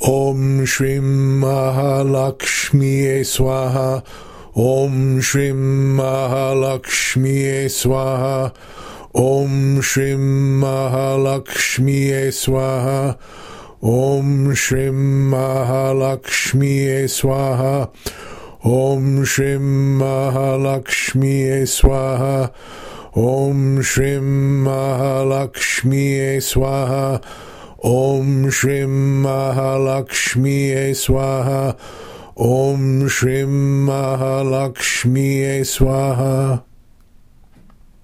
Om Shrim Mahalakshmi Swaha. Om Shrim Mahalakshmi Swaha. Om Shrim Mahalakshmi Swaha. Om Shrim Mahalakshmi Swaha. Om Shrim Mahalakshmi Swaha. Om Shrim Mahalakshmi Swaha. Om Shrim Mahalakshmi Swaha. Om Shrim Mahalakshmi Swaha.